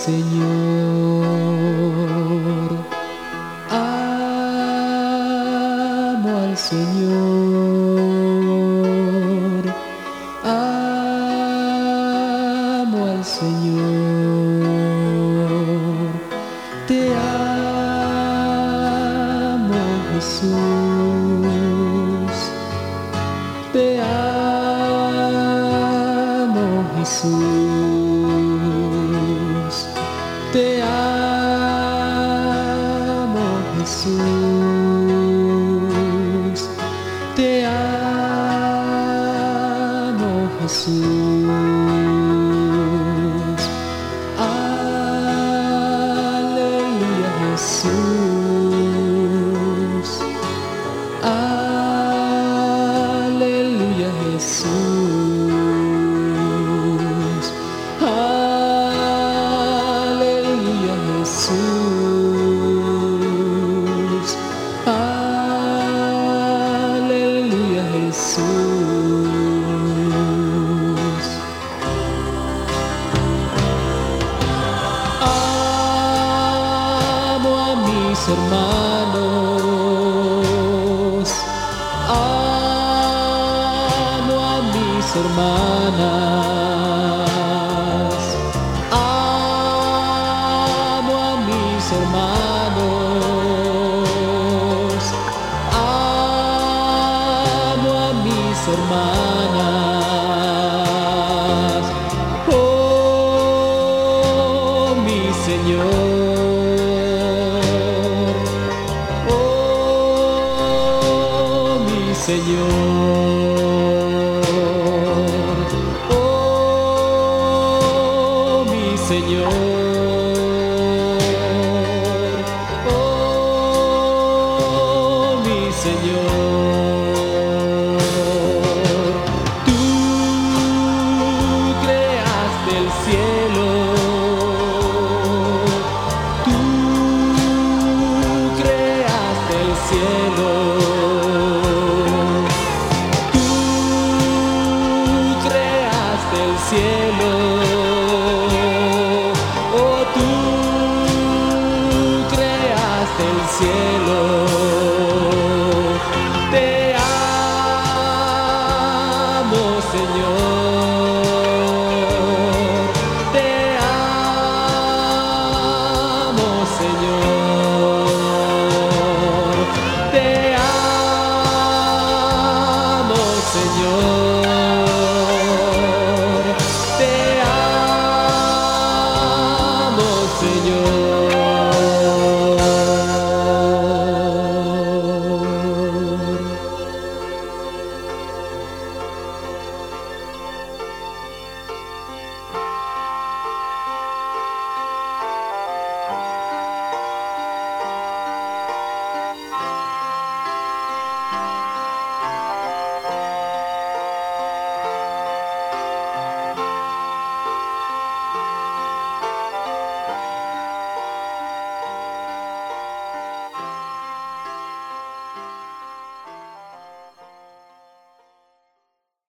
Señor, amo al Señor, amo al Señor, te amo, Jesús, te amo, Jesús, te amo, Jesús, te amo, Jesús. Aleluya, Jesús. Aleluya, Jesús. Aleluya, Jesús. Aleluya, Jesús. Amo a mis hermanos, amo a mis hermanas, amo a mis hermanos, amo a mis hermanas. Oh, mi Señor, oh, mi Señor, oh, mi Señor, oh, mi Señor. Tú creaste el cielo, tú creaste el cielo, tú creaste el cielo, oh, tú creaste el cielo. Te amo, Señor, te amo, Señor, te amo, Señor, te amo, Señor.